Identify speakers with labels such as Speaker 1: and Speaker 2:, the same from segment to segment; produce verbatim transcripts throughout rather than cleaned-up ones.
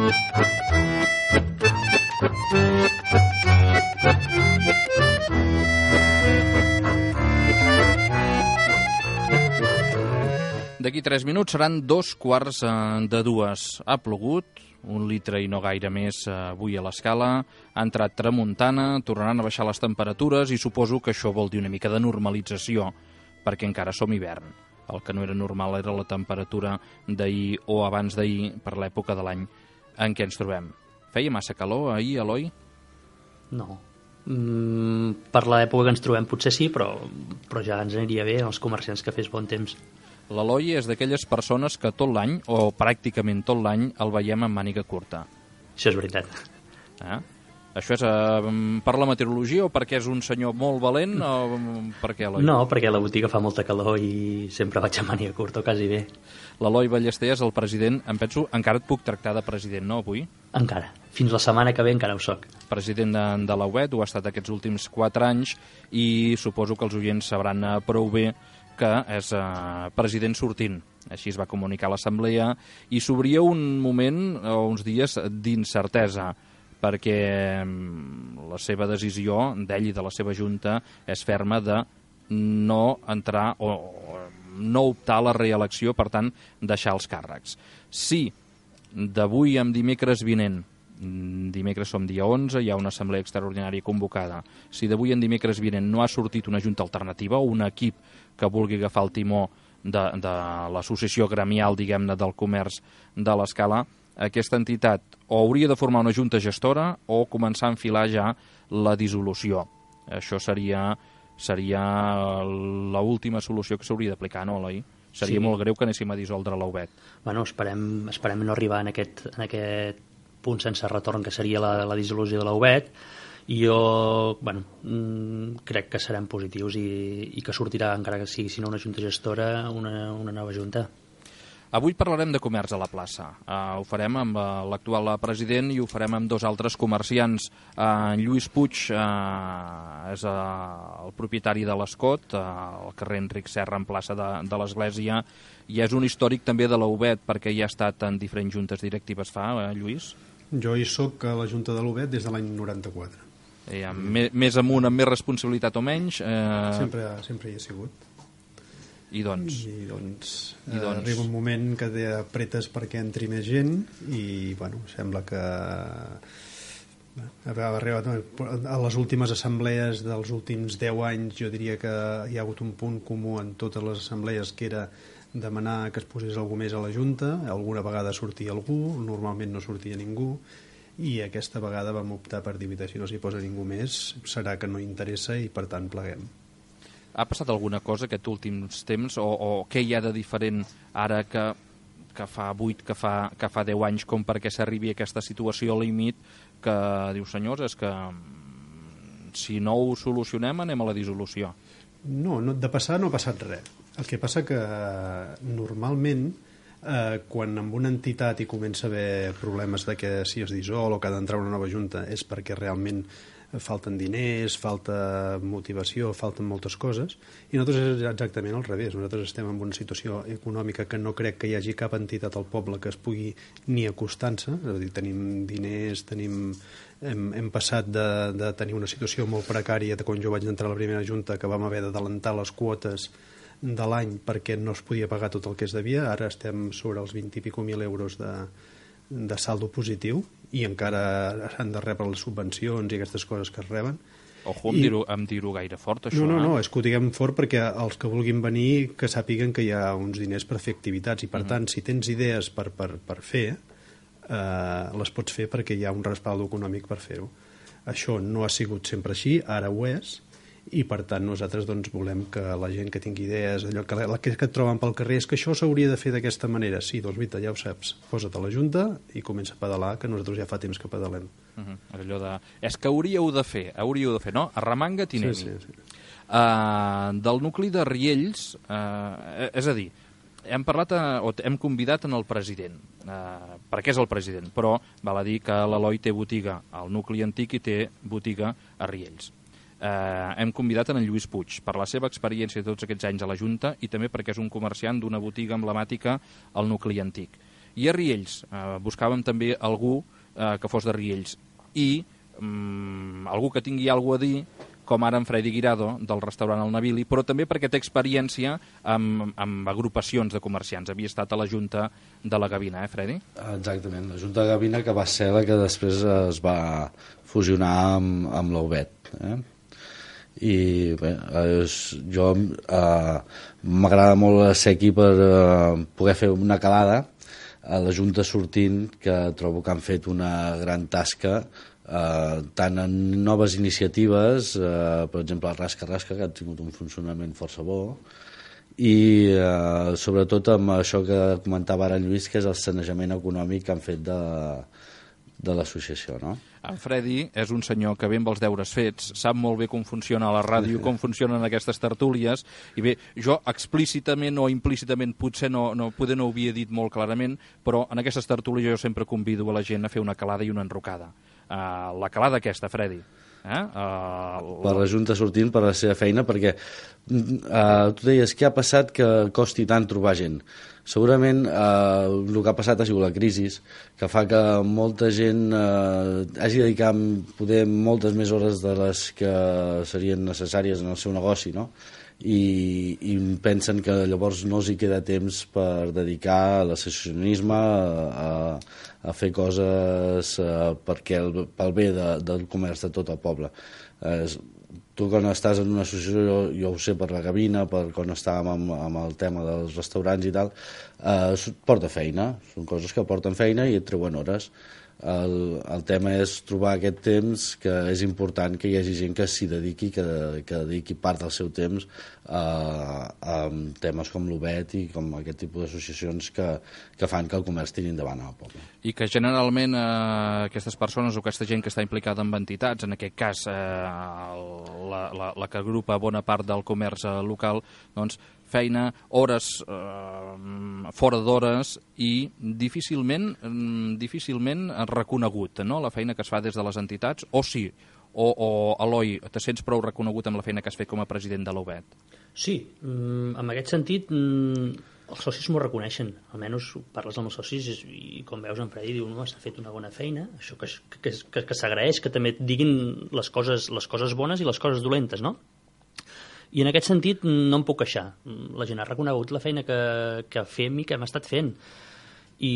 Speaker 1: D'aquí tres minuts seran dos quarts de dues. Ha plogut, un litre i no gaire més avui a l'Escala, ha entrat tramuntana, tornaran a baixar les temperatures i suposo que això vol dir una mica de normalització, perquè encara som hivern. El que no era normal era la temperatura d'ahir o abans d'ahir per l'època de l'any en què ens trobem. Feia massa calor ahir, Eloi?
Speaker 2: No. Mm, per l'època que ens trobem potser sí, però, però ja ens aniria bé als comerciants que fes bon temps.
Speaker 1: L'Eloi és d'aquelles persones que tot l'any, o pràcticament tot l'any, el veiem amb màniga curta.
Speaker 2: Això és veritat.
Speaker 1: Eh? Això és eh, per la meteorologia o perquè és un senyor molt valent o per què, Eloi?
Speaker 2: No, perquè a la botiga fa molta calor i sempre vaig amb màniga curta, o quasi bé.
Speaker 1: L'Eloi Ballester és el president, em penso, encara et puc tractar de president, no, avui?
Speaker 2: Encara. Fins la setmana que ve encara ho soc.
Speaker 1: President de, de la U E T, ho ha estat aquests últims quatre anys i suposo que els oients sabran eh, prou bé que és eh, president sortint. Així es va comunicar a l'Assemblea i s'obria un moment o uns dies d'incertesa perquè la seva decisió d'ell i de la seva junta és ferma de no entrar o no optar a la reelecció, per tant, deixar els càrrecs. Si d'avui amb dimecres vinent, dimecres som dia onze, hi ha una assemblea extraordinària convocada, si d'avui en dimecres vinent no ha sortit una junta alternativa o un equip que vulgui agafar el timó de, de l'associació gremial, diguem-ne, del comerç de l'Escala, aquesta entitat o hauria de formar una junta gestora o començar a enfilar ja la dissolució. Això seria, seria l'última solució que s'hauria d'aplicar, no, Eloi? Seria sí. Molt greu que anéssim a dissoldre la U E T.
Speaker 2: Bueno, esperem, esperem no arribar en aquest, en aquest punt sense retorn que seria la, la dissolució de la U E T, i jo bueno, crec que serem positius i, i que sortirà, encara que sigui si no una junta gestora, una, una nova junta.
Speaker 1: Avui parlarem de comerç a la plaça. Uh, ho farem amb uh, l'actual president i ho farem amb dos altres comerciants. Uh, Lluís Puig uh, és uh, el propietari de l'Escot, uh, al carrer Enric Serra, en plaça de, de l'Església, i és un històric també de la U E T perquè hi ha estat en diferents juntes directives fa, uh, Lluís?
Speaker 3: Jo hi soc a la junta de l'U E T des de l'any noranta-quatre.
Speaker 1: Eh, més, més amunt, amb més responsabilitat o menys? Eh...
Speaker 3: Sempre, sempre hi he sigut.
Speaker 1: I doncs?
Speaker 3: I doncs,
Speaker 1: I doncs...
Speaker 3: arriba un moment que apretes perquè entri més gent i, bueno, sembla que a les últimes assemblees dels últims deu anys jo diria que hi ha hagut un punt comú en totes les assemblees, que era demanar que es posés algú més a la Junta. Alguna vegada sortia algú, normalment no sortia ningú, i aquesta vegada vam optar per dir que si no s'hi posa ningú més serà que no interessa i per tant pleguem.
Speaker 1: Ha passat alguna cosa aquests últims temps o, o què hi ha de diferent ara que, que fa vuit, que fa, que fa deu anys, com perquè s'arribi a aquesta situació límit que diu, senyors, és que si no ho solucionem anem a la dissolució?
Speaker 3: No, no, de passar no ha passat res. El que passa que normalment eh, quan amb una entitat hi comença a haver problemes de que si es dissol o que ha d'entrar una nova junta és perquè realment falten diners, falta motivació, falten moltes coses, i nosaltres és exactament al revés. Nosaltres estem en una situació econòmica que no crec que hi hagi cap entitat al poble que es pugui ni acostar-se, és a dir, tenim diners, tenim... Hem, hem passat de, de tenir una situació molt precària de quan jo vaig entrar a la primera junta, que vam haver d'adelantar les quotes de l'any perquè no es podia pagar tot el que es devia. Ara estem sobre els vint i pico mil euros de, de saldo positiu i encara han de rebre les subvencions i aquestes coses que es reben.
Speaker 1: Ojo, em dir-ho dir gaire fort, això.
Speaker 3: No, no,
Speaker 1: eh?
Speaker 3: no, és que ho diguem fort perquè els que vulguin venir que sàpiguen que hi ha uns diners per fer activitats i per uh-huh. tant, si tens idees per, per, per fer, eh, les pots fer perquè hi ha un respaldo econòmic per fer-ho. Això no ha sigut sempre així, ara ho és, i per tant nosaltres doncs, volem que la gent que tingui idees, allò que, la que et troben pel carrer, és que això s'hauria de fer d'aquesta manera. Sí, doncs Vita, ja ho saps, posa't a la junta i comença a pedalar, que nosaltres ja fa temps que pedalem.
Speaker 1: Uh-huh. Allò de... És que hauríeu de fer, hauríeu de fer, no? Arremanga't i anem-hi.
Speaker 3: Sí, sí, sí.
Speaker 1: Uh, del nucli de Riells, uh, és a dir, hem parlat, a, o hem convidat en el president, uh, perquè és el president, però val a dir que l'Eloi té botiga al nucli antic i té botiga a Riells. Uh, hem convidat en Lluís Puig per la seva experiència de tots aquests anys a la Junta i també perquè és un comerciant d'una botiga emblemàtica al nucli antic. I a Riells, eh, buscàvem també algú eh, que fos de Riells. I mm, algú que tingui alguna a dir, com ara en Freddy Guirado, del restaurant El Navili, però també perquè té experiència amb, amb agrupacions de comerciants. Havia estat a la Junta de la Gavina, eh, Freddy?
Speaker 4: Exactament, la Junta de Gavina, que va ser la que després es va fusionar amb, amb l'U B E T. Eh? I bé, és, jo eh, m'agrada molt ser aquí per eh, poder fer una calada a la Junta sortint, que trobo que han fet una gran tasca, Uh, tant en noves iniciatives, uh, per exemple el Rasca Rasca, que ha tingut un funcionament força bo, i uh, sobretot amb això que comentava ara en Lluís, que és el sanejament econòmic que han fet de, de l'associació, no?
Speaker 1: En Freddy és un senyor que ve amb els deures fets, sap molt bé com funciona la ràdio, com funcionen aquestes tertúlies, i bé, jo explícitament o implícitament potser no, no, poder no ho havia dit molt clarament, però en aquestes tertúlies jo sempre convido a la gent a fer una calada i una enrocada. Uh, la calada aquesta, Freddy. Eh? Uh,
Speaker 4: per la Junta sortint, per la seva feina, perquè uh, tu deies, què ha passat que costi tant trobar gent? Segurament uh, el que ha passat ha sigut la crisi, que fa que molta gent uh, hagi dedicat poder moltes més hores de les que serien necessàries en el seu negoci, no? I, i pensen que llavors no els hi queda temps per dedicar a l'associacionisme, a, a fer coses uh, perquè el, pel bé de, del comerç de tot el poble. Uh, tu quan estàs en una associació, jo, jo ho sé per la Gavina, per quan estàvem amb, amb el tema dels restaurants i tal, uh, porta feina, són coses que porten feina i et treuen hores. El, el tema és trobar aquest temps, que és important que hi hagi gent que s'hi dediqui, que, que dediqui part del seu temps a, a temes com l'U B E T i com aquest tipus d'associacions que, que fan que el comerç tiri endavant al poble.
Speaker 1: I que generalment eh, aquestes persones o aquesta gent que està implicada en entitats, en aquest cas eh, la, la, la que agrupa bona part del comerç eh, local, doncs feina, hores eh, fora d'hores i difícilment difícilment reconegut, no?, la feina que es fa des de les entitats, o sí, o, o Eloi, te sents prou reconegut amb la feina que has fet com a president de l'U B E T?
Speaker 2: Sí, en aquest sentit els socis m'ho reconeixen, almenys parles amb els socis i com veus en Freddy diu, no, s'ha fet una bona feina, això que, que, que, que s'agraeix, que també et diguin les coses, les coses bones i les coses dolentes, no? I en aquest sentit no em puc queixar. La gent ha reconegut la feina que, que fem i que hem estat fent. I,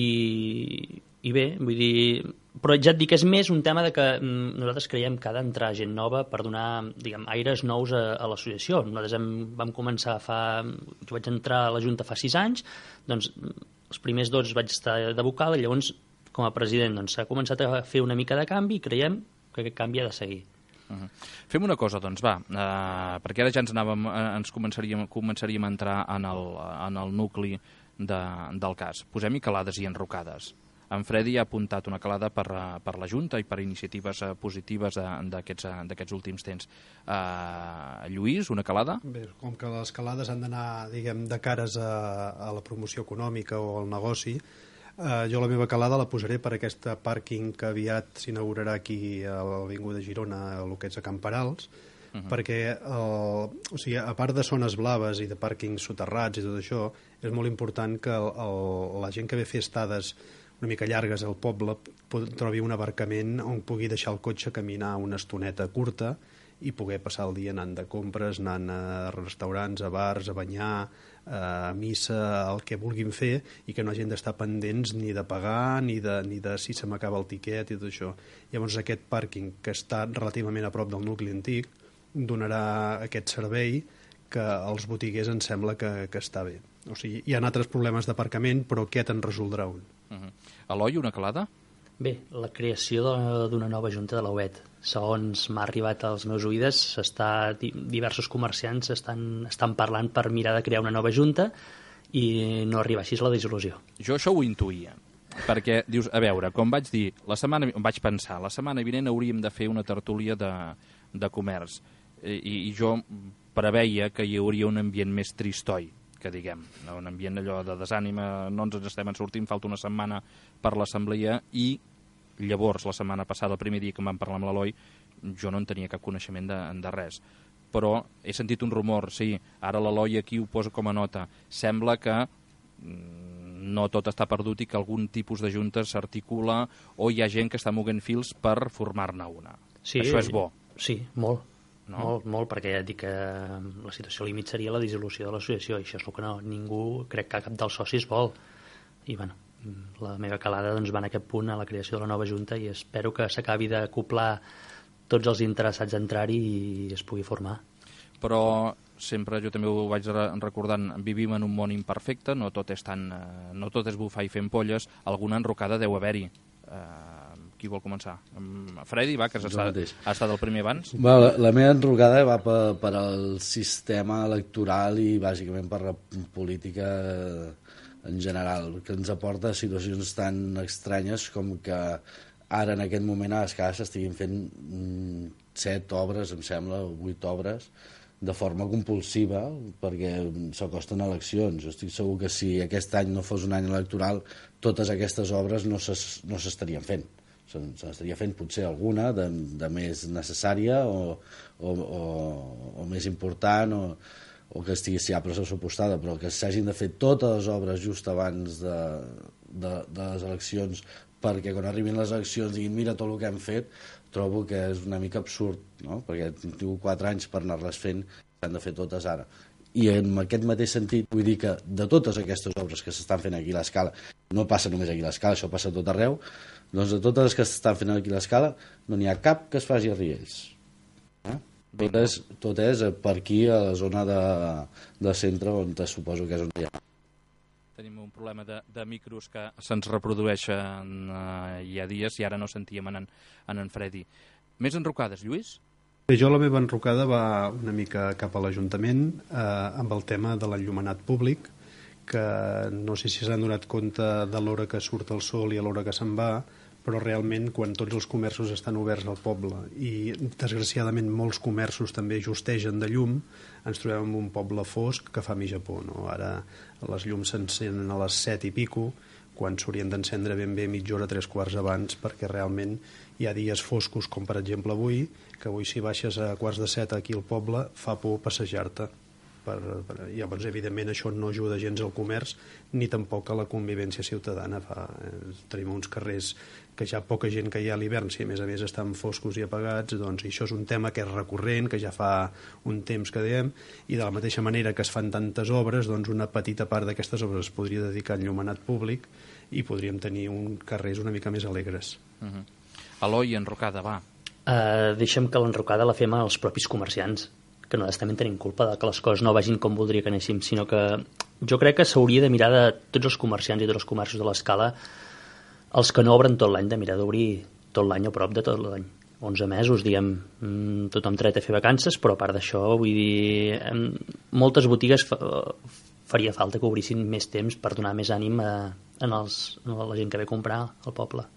Speaker 2: i bé, vull dir... Però ja et dic, és més un tema de que nosaltres creiem que ha d'entrar gent nova per donar, diguem, aires nous a, a l'associació. Nosaltres hem, vam començar fa... Jo vaig entrar a la Junta fa sis anys, doncs els primers dos vaig estar de vocal i llavors, com a president, doncs s'ha començat a fer una mica de canvi i creiem que aquest canvi ha de seguir.
Speaker 1: Uh -huh. Fem una cosa, doncs, va, uh, perquè ara ja ens anàvem, uh, ens començaríem, començaríem a entrar en el, en el nucli de, del cas. Posem-hi calades i enrocades. En Freddy ha apuntat una calada per, uh, per la Junta i per iniciatives uh, positives d'aquests uh, últims temps. Uh, Lluís, una calada?
Speaker 3: Bé, com que les calades han d'anar, diguem, de cares a, a la promoció econòmica o al negoci, Uh, jo la meva calada la posaré per aquesta pàrquing que aviat s'inaugurarà aquí a l'Avinguda Girona, el que és a Camperals, uh -huh. perquè el, o sigui, a part de zones blaves i de pàrquings soterrats i tot això, és molt important que el, el, la gent que ve a fer estades una mica llargues al poble trobi un aparcament on pugui deixar el cotxe, caminar una estoneta curta i poder passar el dia anant de compres, anant a restaurants, a bars, a banyar, a missa, el que vulguin fer, i que no hagin d'estar pendents ni de pagar, ni de, ni de si se m'acaba el tiquet i tot això. Llavors aquest pàrquing, que està relativament a prop del nucli antic, donarà aquest servei que als botiguers em sembla que, que està bé. O sigui, hi ha altres problemes d'aparcament, però aquest en resoldrà un.
Speaker 1: Uh -huh. Eloi, una calada?
Speaker 2: Bé, la creació d'una nova junta de l'U B E T. Segons m'ha arribat als meus oïdes, està, diversos comerciants estan, estan parlant per mirar de crear una nova junta i no arribar així a la dissolució.
Speaker 1: Jo això ho intuïa, perquè dius, a veure, com vaig dir, la setmana, vaig pensar, la setmana vinent hauríem de fer una tertúlia de, de comerç, i, i jo preveia que hi hauria un ambient més tristoi, que diguem, un ambient allò de desànima, no ens en estem en sortint, falta una setmana per l'assemblea, i llavors, la setmana passada, el primer dia que em vam parlar amb l'Eloi, jo no en tenia cap coneixement de, de res. Però he sentit un rumor, sí, ara l'Eloi aquí ho posa com a nota. Sembla que no tot està perdut i que algun tipus de junta s'articula o hi ha gent que està moguent fils per formar-ne una.
Speaker 2: Sí,
Speaker 1: això és bo.
Speaker 2: Sí, molt.
Speaker 1: No?
Speaker 2: Molt, molt, perquè ja et dic que la situació límit seria la dissolució de l'associació, i això és el que no, ningú, crec que cap dels socis vol. I bueno, la meva calada doncs, va en aquest punt a la creació de la nova junta, i espero que s'acabi d'acoplar tots els interessats a entrar-hi i es pugui formar. Però
Speaker 1: sempre, jo també ho vaig recordant, vivim en un món imperfecte, no tot és, tan, no tot és bufar i fer ampolles, alguna enrocada deu haver-hi. Uh, qui vol començar? Freddy, va, que has estat, ha estat el primer abans.
Speaker 4: Va, la, la meva enrocada va per, per al sistema electoral i bàsicament per la política en general, que ens aporta situacions tan estranyes com que ara en aquest moment a Escala s'estiguin fent mm, set obres, em sembla, vuit obres, de forma compulsiva, perquè s'acosten eleccions. Jo estic segur que si aquest any no fos un any electoral, totes aquestes obres no s'estarien fent. Se n'estaria fent potser alguna de, de més necessària o, o, o, o més important o, o que estigui ja pressupostada, però que s'hagin de fer totes les obres just abans de, de, de les eleccions perquè quan arribin les eleccions diguin mira tot el que hem fet, trobo que és una mica absurd, no? Perquè tinc quatre anys per anar-les fent, s'han de fer totes ara. I en aquest mateix sentit vull dir que de totes aquestes obres que s'estan fent aquí a l'Escala, no passa només aquí a l'Escala, això passa a tot arreu, doncs de totes les que s'estan fent aquí a l'Escala no n'hi ha cap que es faci a Riells. Eh? Tot, és, tot és per aquí a la zona de, de centre on te suposo que és on hi ha.
Speaker 1: Tenim un problema de, de micros que se'ns reprodueixen eh, hi ha dies i ara no sentíem en, en en Freddy. Més enrocades, Lluís?
Speaker 3: Bé, jo la meva enrocada va una mica cap a l'Ajuntament eh, amb el tema de l'enllumenat públic, que no sé si s'han donat compte de l'hora que surt el sol i a l'hora que se'n va, però realment quan tots els comerços estan oberts al poble i desgraciadament molts comerços també justegen de llum, ens trobem en un poble fosc que fa mitja por, no? Ara les llums s'encenen a les set i pico, quan s'haurien d'encendre ben bé mitja hora, tres quarts abans, perquè realment hi ha dies foscos, com per exemple avui, que avui si baixes a quarts de set aquí al poble fa por passejar-te. Per, per, llavors, evidentment, això no ajuda gens al comerç ni tampoc a la convivència ciutadana. Fa, eh, tenim uns carrers que ja poca gent que hi ha a l'hivern, si a més a més estan foscos i apagats, doncs això és un tema que és recurrent, que ja fa un temps que diem, i de la mateixa manera que es fan tantes obres, doncs una petita part d'aquestes obres es podria dedicar a enllumenat públic i podríem tenir un carrers una mica més alegres.
Speaker 1: Uh-huh. Eloi, enrocada, va.
Speaker 2: Uh, deixa'm que l'enrocada la fem als propis comerciants, que nosaltres també tenim culpa de que les coses no vagin com voldria que anéssim, sinó que jo crec que s'hauria de mirar de tots els comerciants i tots els comerços de l'Escala, els que no obren tot l'any, de mirar d'obrir tot l'any o prop de tot l'any. onze mesos, diguem, tothom tret a fer vacances, però a part d'això, vull dir, moltes botigues fa, faria falta que obrissin més temps per donar més ànim a, a, els, a la gent que ve a comprar al poble.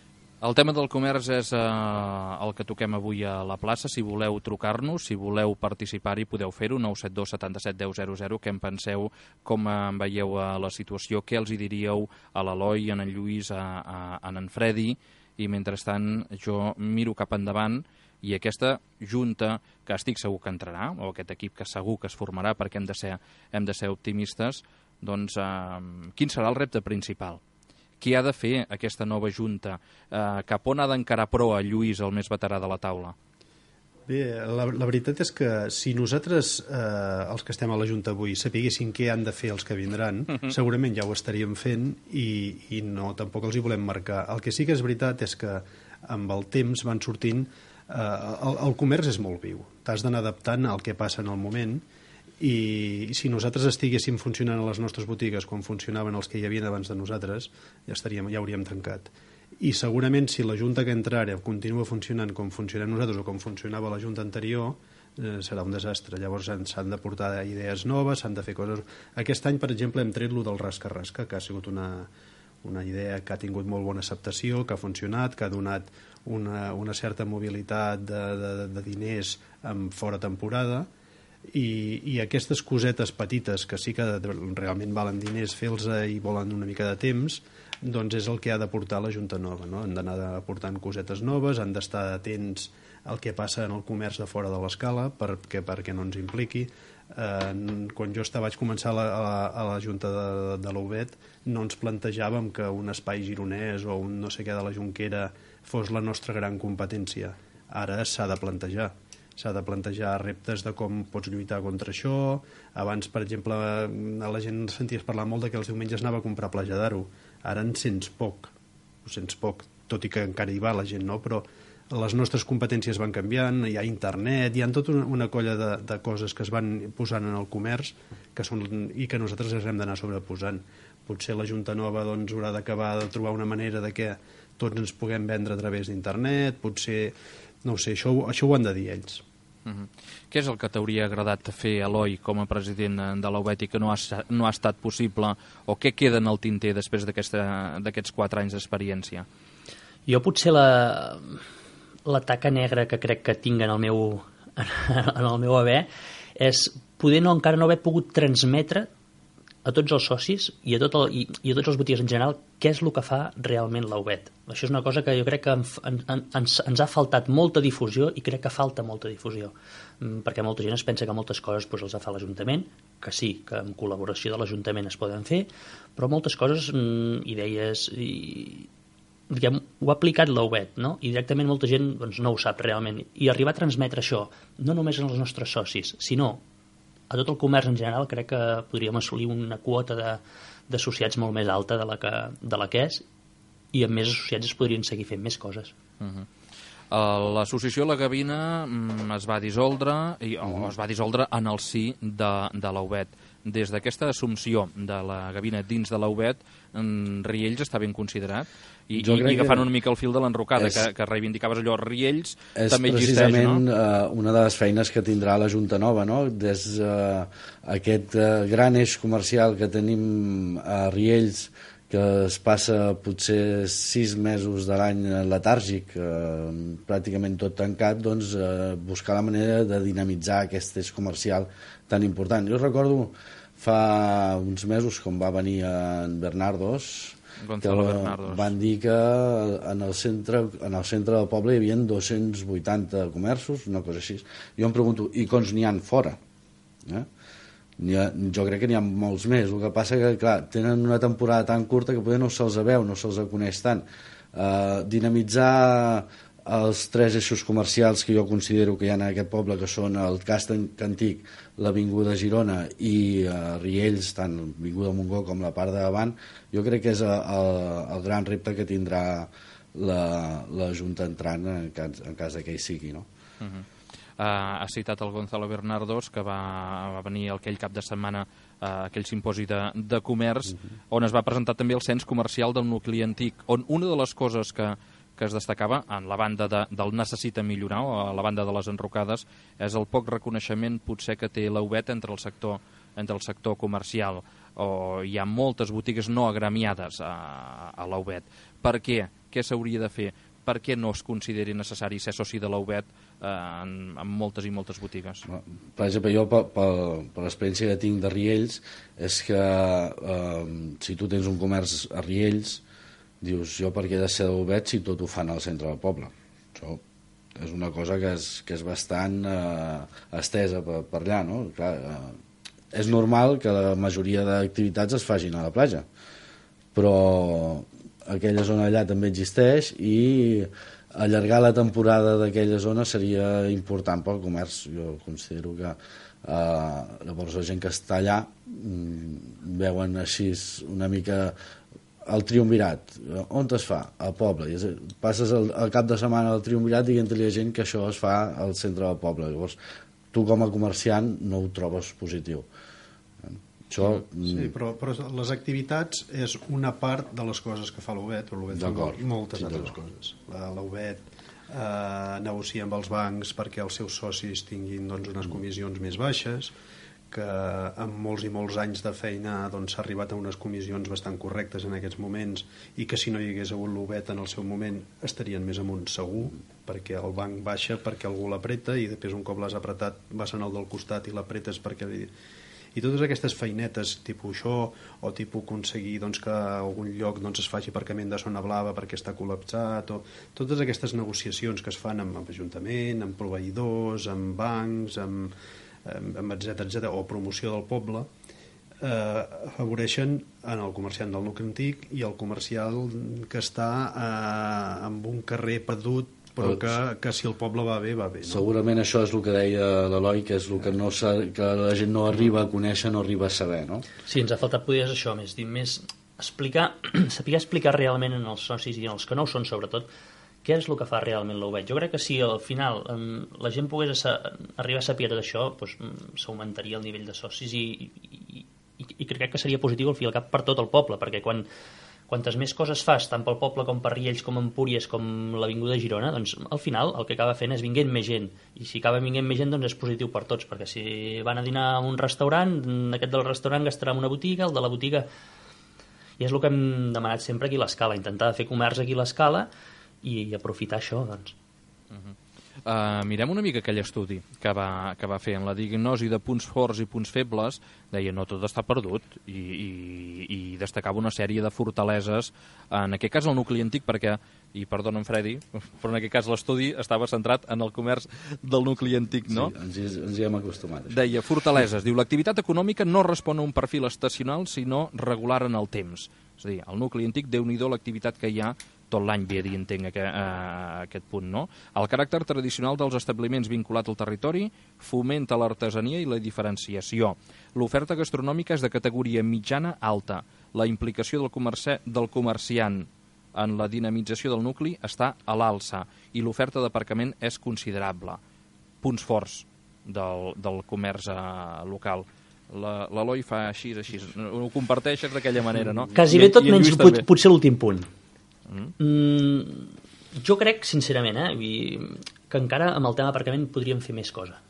Speaker 1: El tema del comerç és eh, el que toquem avui a la plaça. Si voleu trucar-nos, si voleu participar-hi, podeu fer-ho, nou set dos setanta-set deu zero zero. Què en penseu, com en veieu a la situació, què els hi diríeu a l'Eloi, a en Lluís, a, a, a en Freddy, i mentrestant jo miro cap endavant i aquesta junta, que estic segur que entrarà, o aquest equip que segur que es formarà perquè hem de ser, hem de ser optimistes, doncs eh, quin serà el repte principal? Què ha de fer aquesta nova junta? Eh, cap on ha d'encarar proa Lluís, el més veterà de la taula?
Speaker 3: Bé, la, la veritat és que si nosaltres, eh, els que estem a la junta avui, sapiguéssim què han de fer els que vindran, uh-huh. segurament ja ho estaríem fent i, i no, tampoc els hi volem marcar. El que sí que és veritat és que amb el temps van sortint... Eh, el, el comerç és molt viu. T'has d'anar adaptant al que passa en el moment i si nosaltres estiguéssim funcionant a les nostres botigues com funcionaven els que hi havien abans de nosaltres, ja estaríem, ja hauríem tancat. I segurament si la junta que entra ara continua funcionant com funcionem nosaltres o com funcionava la junta anterior, eh, serà un desastre. Llavors s'han de portar idees noves, s'han de fer coses... Aquest any, per exemple, hem tret lo del rasca-rasca, que ha sigut una, una idea que ha tingut molt bona acceptació, que ha funcionat, que ha donat una, una certa mobilitat de, de, de diners en fora temporada. I, i aquestes cosetes petites que sí que realment valen diners fer-los i volen una mica de temps, doncs és el que ha de portar la Junta Nova, no? Han d'anar aportant cosetes noves, han d'estar atents al que passa en el comerç de fora de l'escala perquè, perquè no ens impliqui. Eh, quan jo estava, vaig començar a la, a la, a la Junta de, de l'U B E T, no ens plantejàvem que un espai gironès o un no sé què de la Jonquera fos la nostra gran competència. Ara s'ha de plantejar. S'ha de plantejar reptes de com pots lluitar contra això. Abans, per exemple, a la gent senties parlar molt de que els diumenges anava a comprar Platja d'Aro. Ara en sents poc, ho sents poc, tot i que encara hi va la gent, no? Però les nostres competències van canviant, hi ha internet, hi ha tota una, una colla de, de coses que es van posant en el comerç que són, i que nosaltres ens hem d'anar sobreposant. Potser la Junta Nova doncs, haurà d'acabar de trobar una manera de que tots ens puguem vendre a través d'internet, potser, no ho sé, això, això ho han de dir ells.
Speaker 1: Uh-huh. Què és el que t'hauria agradat fer, Eloi, com a president de l'U B E T i que no ha, no ha estat possible, o què queda en el tinter després d'aquests quatre anys d'experiència?
Speaker 2: Jo potser la, la taca negra que crec que tinc en el meu, en el meu haver és poder no, encara no haver pogut transmetre a tots els socis i a, tot el, i, i a tots els botigues en general què és el que fa realment l'U B E T. Això és una cosa que jo crec que en, en, ens, ens ha faltat molta difusió i crec que falta molta difusió, perquè molta gent es pensa que moltes coses doncs, els fa l'Ajuntament, que sí, que en col·laboració de l'Ajuntament es poden fer, però moltes coses, idees, i, diguem, ho ha aplicat l'U B E T, no? I directament molta gent doncs, no ho sap realment. I arribar a transmetre això, no només als nostres socis, sinó a tot el comerç en general, crec que podríem assolir una quota d'associats molt més alta de la, que, de la que és, i amb més associats es podrien seguir fent més coses. Uh-huh.
Speaker 1: Uh, L'associació La Gavina mm, es va dissoldre, i, o es va dissoldre en el si de, de l'U B E T. Des d'aquesta assumpció de la Gavina dins de l'U B E T, Riells està ben considerat? I, i, i agafant una mica el fil de l'enrocada, és, que, que reivindicaves allò, Riells també existeix, no? És
Speaker 4: precisament uh, una de les feines que tindrà la Junta Nova, no? Des d'aquest uh, uh, gran eix comercial que tenim a Riells, que es passa potser sis mesos de l'any letàrgic, eh, pràcticament tot tancat, doncs eh, buscar la manera de dinamitzar aquest eix comercial tan important. Jo recordo fa uns mesos, com va venir en Bernardos,
Speaker 1: Gonzalo Bernardos,
Speaker 4: van dir que en el, centre, en el centre del poble hi havia dos-cents vuitanta comerços, una cosa així. Jo em pregunto, i quants n'hi ha fora? Eh? Ha, jo crec que n'hi ha molts més. El que passa que, clar, tenen una temporada tan curta que potser no se'ls veu, no se'ls coneix tant. Uh, dinamitzar els tres eixos comercials que jo considero que hi ha en aquest poble, que són el Càstic Antic, l'Avinguda Girona i uh, Riells, tant l'Avinguda Montgó com la part de davant, jo crec que és el, el, el gran repte que tindrà la, la Junta entrant en cas, en cas que hi sigui, no?
Speaker 1: Uh-huh. Uh, ha citat el Gonzalo Bernardos, que va, va venir aquell cap de setmana a aquell simposi de, de comerç, uh-huh. on es va presentar també el cens comercial del nucli antic, on una de les coses que, que es destacava, en la banda de, del necessita millorar, o a la banda de les enrocades, és el poc reconeixement potser que té l'U B E T entre el sector, entre el sector comercial, o hi ha moltes botigues no agremiades a, a l'U B E T. Per què? Què s'hauria de fer? Per què no es consideri necessari ser soci de l'U B E T eh, en, en moltes i moltes botigues?
Speaker 4: Per exemple, jo, per, per, per l'experiència que tinc de Riells, és que eh, si tu tens un comerç a Riells, dius, jo per què he de ser de l'U B E T si tot ho fan al centre del poble? Això és una cosa que és, que és bastant eh, estesa per, per allà, no? Clar, eh, és normal que la majoria d'activitats es facin a la platja, però aquella zona allà també existeix i allargar la temporada d'aquella zona seria important pel comerç. Jo considero que eh, llavors la gent que està allà mm, veuen així una mica el triumvirat. On es fa? Al poble. I passes el, el cap de setmana al triumvirat dient-li a gent que això es fa al centre del poble. Llavors tu com a comerciant no ho trobes positiu. Això...
Speaker 3: Sí, però, però les activitats és una part de les coses que fa l'U B E T, però l'U B E T fa moltes sí, altres coses. L'U B E T eh, negocia amb els bancs perquè els seus socis tinguin doncs, unes comissions més baixes, que amb molts i molts anys de feina doncs, s'ha arribat a unes comissions bastant correctes en aquests moments i que si no hi hagués hagut l'U B E T en el seu moment estarien més amunt segur, perquè el banc baixa perquè algú l'apreta i després un cop l'has apretat vas anar al del costat i l'apretes perquè... I totes aquestes feinetes, tipus això, o tipus aconseguir doncs, que algun lloc doncs, es faci aparcament de zona blava perquè està col·lapsat, o totes aquestes negociacions que es fan amb, amb Ajuntament, amb proveïdors, amb bancs, amb, amb etcètera, etcètera, o promoció del poble, eh, afavoreixen en el comerciant del nucli antic i el comercial que està eh, en un carrer perdut, però que, que si el poble va bé, va bé. No?
Speaker 4: Segurament això és el que deia l'Eloi, que és el que, no que la gent no arriba a conèixer, no arriba a saber, no?
Speaker 2: Sí, ens ha faltat poder això, més, dir, més explicar, saber explicar realment en els socis i en els que no ho són, sobretot, què és el que fa realment l'U B E T. Jo crec que si al final la gent pogués arribar a saber d'això, doncs, s'augmentaria el nivell de socis i, i, i, i crec que seria positiu al fi i al cap per tot el poble, perquè quan quantes més coses fas, tant pel poble com per Riells, com Empúries, com l'Avinguda de Girona, doncs al final el que acaba fent és vinguent més gent. I si acaba vinguent més gent, doncs és positiu per tots, perquè si van a dinar a un restaurant, aquest del restaurant gastarà en una botiga, el de la botiga... I és el que hem demanat sempre aquí a l'Escala, intentar fer comerç aquí a l'Escala i, i aprofitar això, doncs.
Speaker 1: Uh-huh. Uh, mirem una mica aquell estudi que va, que va fer en la diagnosi de punts forts i punts febles. Deia no tot està perdut i, i, i destacava una sèrie de fortaleses, en aquest cas el nucli antic, perquè, i perdona'm Fredi, però en aquest cas l'estudi estava centrat en el comerç del nucli antic, no?
Speaker 4: Sí, ens hi, ens hi hem acostumat. Això.
Speaker 1: Deia fortaleses, diu l'activitat econòmica no respon a un perfil estacional sinó regular en el temps. És a dir, el nucli antic, Déu-n'hi-do l'activitat que hi ha tot l'any, ve a dir, entenc, a, a, a aquest punt, no? El caràcter tradicional dels establiments vinculat al territori fomenta l'artesania i la diferenciació. L'oferta gastronòmica és de categoria mitjana-alta. La implicació del, comerci del comerciant en la dinamització del nucli està a l'alça i l'oferta d'aparcament és considerable. Punts forts del, del comerç eh, local. L'Eloi fa així, així. Ho comparteixes d'aquella manera, no?
Speaker 2: Quasi bé tot menys pot, potser l'últim punt. Mm. Mm, jo crec, sincerament, eh, que encara amb el tema d'aparcament podríem fer més cosa.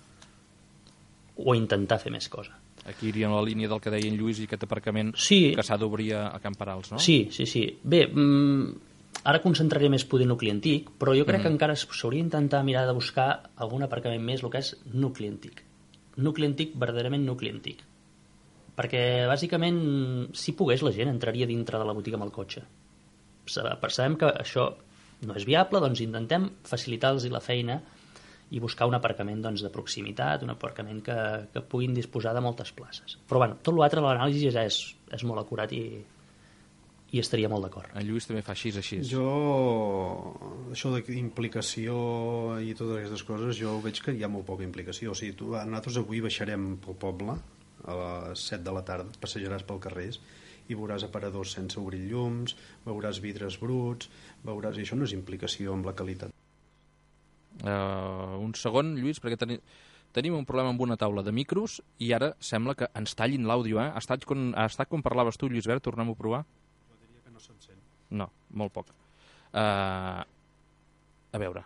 Speaker 2: O intentar fer més cosa.
Speaker 1: Aquí iria en la línia del que deia en Lluís i aquest aparcament
Speaker 2: sí.
Speaker 1: que s'ha d'obrir a Camp Perals, no?
Speaker 2: Sí, sí, sí. Bé, mm, ara concentraré més poder nucli antic, però jo crec mm. que encara s'hauria d'intentar mirar de buscar algun aparcament més el que és nucli antic. Nucli antic, verdaderament nucli antic. Perquè, bàsicament, si pogués, la gent entraria dintre de la botiga amb el cotxe. Sabem que això no és viable, doncs intentem facilitar-los la feina i buscar un aparcament doncs, de proximitat, un aparcament que, que puguin disposar de moltes places. Però bueno, tot l'altre, l'anàlisi ja és, és molt acurat i, i estaria molt d'acord.
Speaker 1: En Lluís també fa així, així.
Speaker 3: Jo, això d'implicació i totes aquestes coses, jo veig que hi ha molt poca implicació. O sigui, tu, nosaltres avui baixarem pel poble a les set de la tarda, passejaràs pel carrers i veuràs aparadors sense obrir llums, veuràs vidres bruts, veuràs... I això no és implicació amb la qualitat.
Speaker 1: Uh, un segon, Lluís, perquè teni... tenim un problema amb una taula de micros i ara sembla que ens tallin l'àudio, eh? Ha estat, com... ha estat com parlaves tu, Lluís Bert, tornem-ho a provar?
Speaker 3: Jo diria que no se'n sent.
Speaker 1: No, molt poc. Uh... A veure...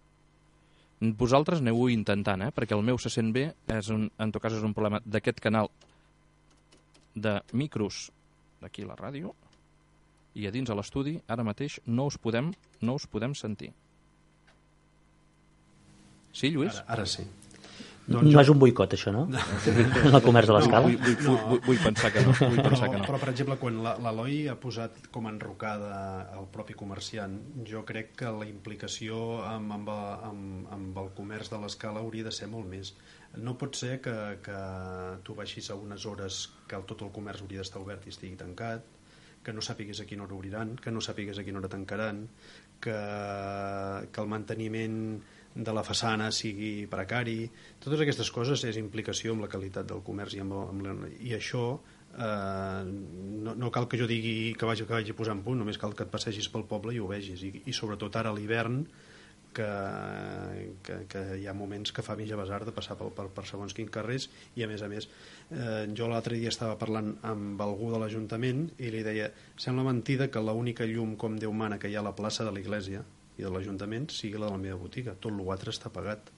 Speaker 1: Vosaltres aneu intentant, eh? Perquè el meu se sent bé, és un... en tot cas és un problema d'aquest canal de micros d'aquí a la ràdio, i a dins a l'estudi ara mateix no us podem no us podem sentir. Sí, Lluís?
Speaker 3: Ara, ara sí.
Speaker 2: Doncs no jo... és un boicot, això, no? En el comerç de l'Escala?
Speaker 1: No, vull, vull, vull, vull, vull pensar que no. Vull pensar que no.
Speaker 3: Però, per exemple, quan l'Eloi ha posat com enrocada el propi comerciant, jo crec que la implicació amb, amb, amb, amb el comerç de l'Escala hauria de ser molt més. No pot ser que, que tu baixis a unes hores que tot el comerç hauria d'estar obert i estigui tancat, que no sàpigues a quina hora obriran, que no sàpigues a quina hora tancaran, que, que el manteniment de la façana sigui precari. Totes aquestes coses és implicació amb la qualitat del comerç i, amb, amb la, i això eh, no, no cal que jo digui que vagi, que vagi a posar en punt, només cal que et passegis pel poble i ho vegis, i, i sobretot ara a l'hivern que, que, que hi ha moments que fa mitja besar de passar per, per, per segons quins carrers, i a més a més eh, jo l'altre dia estava parlant amb algú de l'Ajuntament i li deia, sembla mentida que l'única llum com Déu mana que hi ha a la plaça de l'església i de l'Ajuntament sigui la de la meva botiga, tot l'altre està pagat.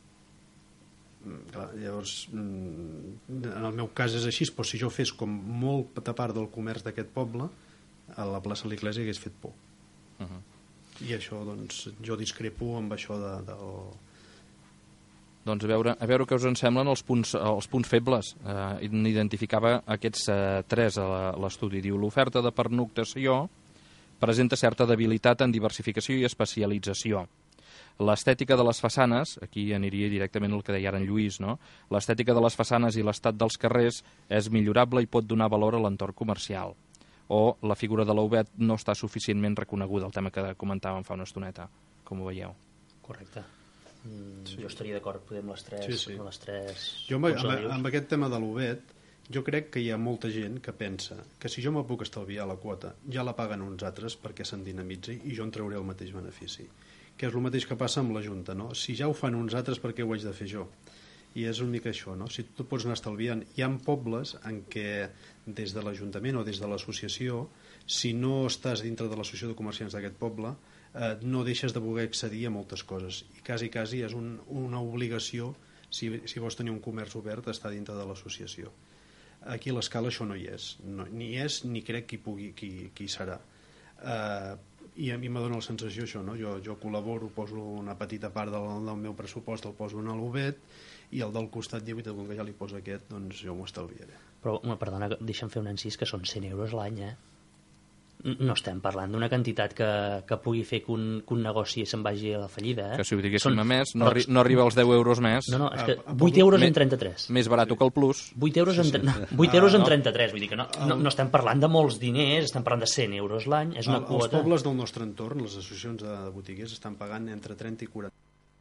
Speaker 3: Clar, llavors en el meu cas és així, però si jo fes com molta part del comerç d'aquest poble, a la plaça de l'església hagués fet por. Uh-huh. I això, doncs, jo discrepo amb això de, del,
Speaker 1: Doncs a veure, a veure què us en semblen els punts, els punts febles. Eh, n'identificava aquests eh, tres a l'estudi. Diu, l'oferta de pernoctació presenta certa debilitat en diversificació i especialització. L'estètica de les façanes, aquí aniria directament el que deia ara en Lluís, no? L'estètica de les façanes i l'estat dels carrers és millorable i pot donar valor a l'entorn comercial. O la figura de l'Aubet no està suficientment reconeguda, el tema que comentàvem fa una estoneta, com ho veieu.
Speaker 2: Correcte. Mm, sí. Jo estaria d'acord, podem les tres...
Speaker 3: Sí, sí.
Speaker 2: Les tres
Speaker 3: jo amb, amb, amb aquest tema de l'Aubet, jo crec que hi ha molta gent que pensa que si jo me puc estalviar la quota, ja la paguen uns altres perquè se'n dinamitzi i jo en trauré el mateix benefici. Que és el mateix que passa amb la Junta, no? Si ja ho fan uns altres, per què ho haig de fer jo? I és una mica això, no? Si tu pots anar estalviant. Hi ha pobles en què des de l'Ajuntament o des de l'associació, si no estàs dintre de l'associació de comerciants d'aquest poble, eh, no deixes de poder accedir a moltes coses. I quasi, quasi és un, una obligació, si, si vols tenir un comerç obert, estar dintre de l'associació. Aquí a l'Escala això no hi és. No, ni és ni crec que hi, pugui, que, que hi serà. Eh, I a mi me dóna la sensació això, no? Jo, jo col·laboro, poso una petita part del, del meu pressupost, el poso en l'Aubet, i el del costat diu, com que ja li poso aquest, doncs jo m'ho estalviaré.
Speaker 2: Però, una, perdona, deixa'm fer un encís, que són cent euros l'any, eh? No estem parlant d'una quantitat que, que pugui fer que un, que un negoci se'n vagi a la fallida, eh?
Speaker 1: Que si ho diguéssim Són... a més, no, arri no arriba als deu euros més.
Speaker 2: No, no, és que vuit euros en trenta-tres.
Speaker 1: Més barat que el Plus.
Speaker 2: vuit euros en, no, vuit euros en trenta-tres, vull dir que no, no, no estem parlant de molts diners, estem parlant de cent euros l'any, és una
Speaker 3: el,
Speaker 2: quota...
Speaker 3: Els pobles del nostre entorn, les associacions de botiguers, estan pagant entre trenta i quaranta.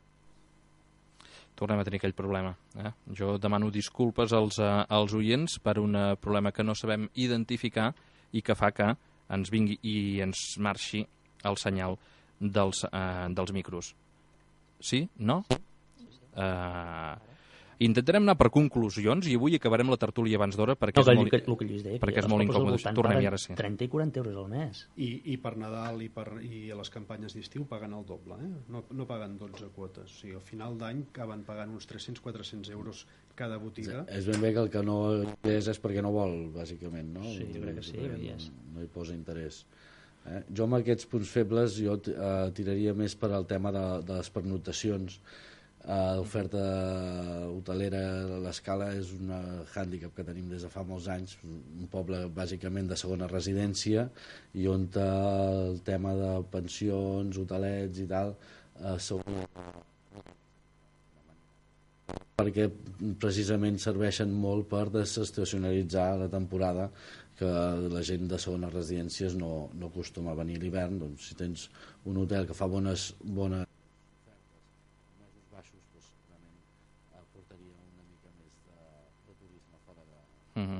Speaker 1: Tornem a tenir aquell problema. Eh? Jo demano disculpes als, uh, als oients per un uh, problema que no sabem identificar i que fa que ens vingui i ens marxi el senyal dels, uh, dels micros. Sí? No? Uh, intentarem anar per conclusions i avui acabarem la tertúlia abans d'hora perquè,
Speaker 2: no,
Speaker 1: és, molt,
Speaker 2: que, que Lluís deia,
Speaker 1: perquè és molt incòmode. Tornem-hi ara, sí.
Speaker 2: trenta i quaranta euros al mes.
Speaker 3: I, i per Nadal i, per, i a les campanyes d'estiu paguen el doble, eh? no, no paguen dotze quotes. O sigui, al final d'any acaben pagant uns tres-cents a quatre-cents euros cada botiga.
Speaker 4: És ben bé que el que no és és perquè no vol, bàsicament, no?
Speaker 2: Sí, jo crec que sí.
Speaker 4: No, no hi posa interès. Eh? Jo amb aquests punts febles jo eh, tiraria més per al tema de, de les pernotacions. Uh, l'oferta hotelera a l'Escala és un hàndicap que tenim des de fa molts anys, un poble bàsicament de segona residència i on el tema de pensions, hotelets i tal uh, són perquè precisament serveixen molt per desestacionalitzar la temporada que la gent de segones residències no, no acostuma a venir a l'hivern. Doncs si tens un hotel que fa bones, bones
Speaker 1: Uh -huh.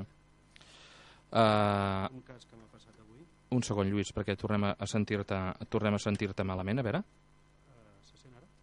Speaker 1: uh,
Speaker 3: un cas que m'ha passat avui.
Speaker 1: Un segon, Lluís, perquè tornem a, a sentir-te tornem a sentir-te malament, a veure.
Speaker 3: Uh, se sent ara?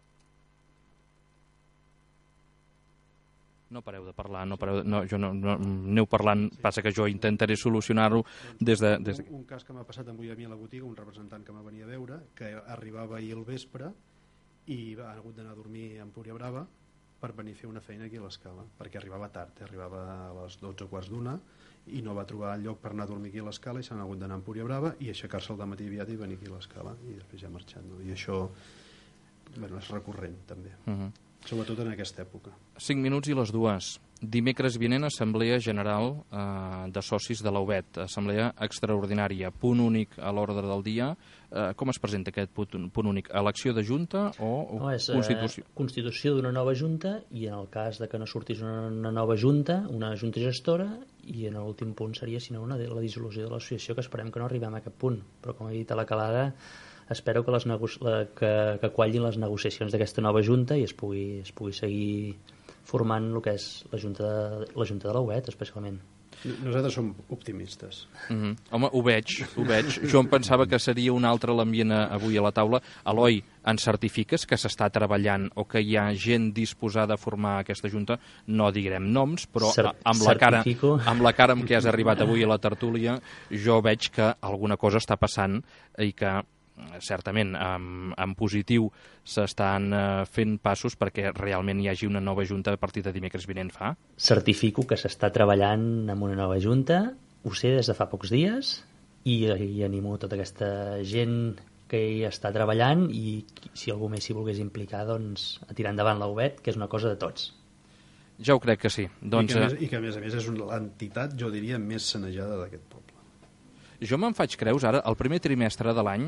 Speaker 1: No pareu de parlar, no pareu de, no, jo no, no, aneu parlant, sí. Passa que jo intentaré solucionar-ho des de... Des de...
Speaker 3: Un, un cas que m'ha passat avui a mi a la botiga, un representant que m'ha venia a veure, que arribava ahir al vespre i ha hagut d'anar a dormir a Empúria Brava per venir a fer una feina aquí a l'Escala, perquè arribava tard, eh? Arribava a les dotze o quarts d'una i no va trobar lloc per anar a dormir aquí a l'Escala i s'han hagut d'anar a Empúria Brava i aixecar-se al dematí aviat i venir aquí a l'Escala i després ja marxant. No? I això bueno, és recurrent també, uh -huh. sobretot en aquesta època.
Speaker 1: cinc minuts i les dues. Dimecres vinent, Assemblea General eh, de Socis de l'Aubet, assemblea extraordinària, punt únic a l'ordre del dia. Eh, com es presenta aquest punt, punt únic? Elecció de Junta o
Speaker 2: no, és,
Speaker 1: Constitució?
Speaker 2: Eh, constitució d'una nova Junta i en el cas de que no sortís una, una nova Junta, una Junta gestora, i en l'últim punt seria, si no, una, la dissolució de l'associació, que esperem que no arribem a aquest punt. Però, com he dit a la calada, espero que, les nego la, que, que quallin les negociacions d'aquesta nova Junta i es pugui, es pugui seguir formant el que és la Junta de, la Junta de l'Aubet, especialment.
Speaker 3: Nosaltres som optimistes.
Speaker 1: Mm -hmm. Home, ho veig, ho veig. Jo em pensava que seria un altre l'ambient avui a la taula. Eloi, ens certifiques que s'està treballant o que hi ha gent disposada a formar aquesta Junta? No direm noms, però
Speaker 2: Cer
Speaker 1: amb, la cara, amb la cara amb què has arribat avui a la tertúlia, jo veig que alguna cosa està passant i que certament en, en positiu s'estan uh, fent passos perquè realment hi hagi una nova Junta a partir de dimecres vinent, fa?
Speaker 2: Certifico que s'està treballant amb una nova Junta, ho sé des de fa pocs dies i, i animo tota aquesta gent que que hi està treballant i si algú més s'hi volgués implicar, doncs a tirar endavant la U B E T, que és una cosa de tots.
Speaker 1: Ja ho crec que sí. Doncs,
Speaker 3: I, que més, I que a més a més és l'entitat, jo diria, més sanejada d'aquest poble.
Speaker 1: Jo me'n faig creus, ara, el primer trimestre de l'any,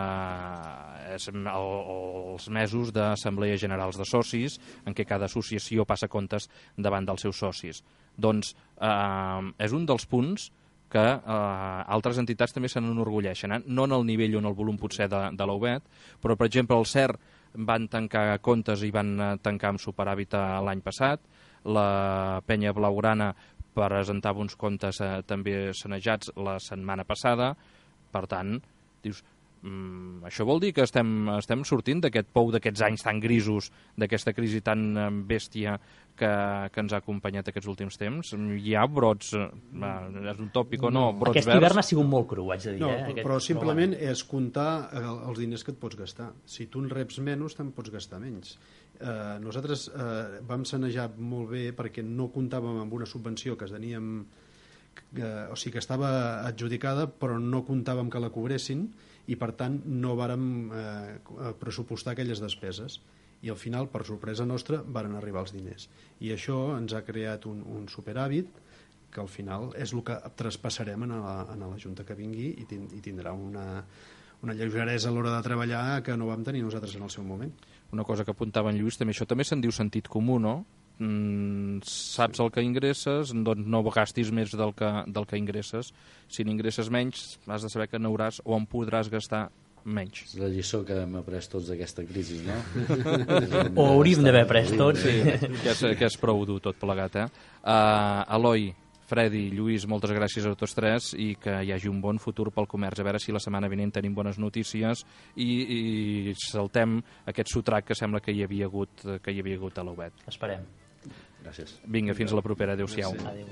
Speaker 1: eh, és el, els mesos d'Assemblea Generals de Socis, en què cada associació passa comptes davant dels seus socis. Doncs eh, és un dels punts que eh, altres entitats també se n'enorgulleixen, eh? No en el nivell o en el volum potser de, de la U B E T, però per exemple el C E R van tancar comptes i van tancar amb superàvit l'any passat, la Penya Blaugrana presentava uns comptes eh, també sanejats la setmana passada. Per tant, dius, mm, això vol dir que estem, estem sortint d'aquest pou d'aquests anys tan grisos, d'aquesta crisi tan bèstia que, que ens ha acompanyat aquests últims temps. Hi ha brots, eh, és un tòpic o no, brots
Speaker 2: Aquest
Speaker 1: verds.
Speaker 2: hivern ha sigut molt cru, haig de dir.
Speaker 3: No,
Speaker 2: eh? Aquest...
Speaker 3: però simplement és comptar els diners que et pots gastar. Si tu en reps menys, te'n pots gastar menys. Eh, nosaltres eh, vam sanejar molt bé perquè no comptàvem amb una subvenció que es teníem, eh, o sigui que estava adjudicada però no comptàvem que la cobressin i per tant no vàrem eh, pressupostar aquelles despeses i al final, per sorpresa nostra, varen arribar els diners i això ens ha creat un, un superàvit que al final és el que traspassarem a la, a la Junta que vingui i, tin, i tindrà una, una lleugeresa a l'hora de treballar que no vam tenir nosaltres en el seu moment.
Speaker 1: Una cosa que apuntava en Lluís, també això també se'n diu sentit comú, no? Mm, saps el que ingresses, doncs no gastis més del que, del que ingresses. Si n'ingresses menys, has de saber que n'hauràs o en podràs gastar menys.
Speaker 4: És la lliçó que hem après tots d'aquesta crisi, no?
Speaker 2: O hauríem d'haver après tots.
Speaker 1: Sí, que és, que és prou dur tot plegat, eh? Uh, Eloi, Fredi, Lluís, moltes gràcies a tots tres i que hi hagi un bon futur pel comerç. A veure si la setmana vinent tenim bones notícies i, i saltem aquest sotrac que sembla que hi havia hagut, que hi havia hagut a la U B E T.
Speaker 2: Esperem.
Speaker 4: Gràcies.
Speaker 1: Vinga, fins a la propera. Adéu-siau.
Speaker 2: Adéu.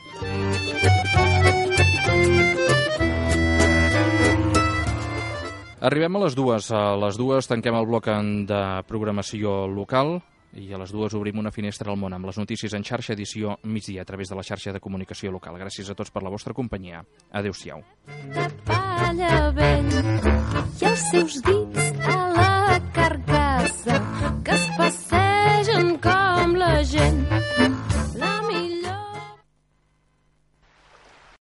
Speaker 1: Arribem a les dues. A les dues tanquem el bloc de programació local i a les dues obrim una finestra al món amb les notícies en xarxa edició migdia a través de la xarxa de comunicació local. Gràcies a tots per la vostra companyia. Adéu-siau.
Speaker 5: De palla vent i els seus dits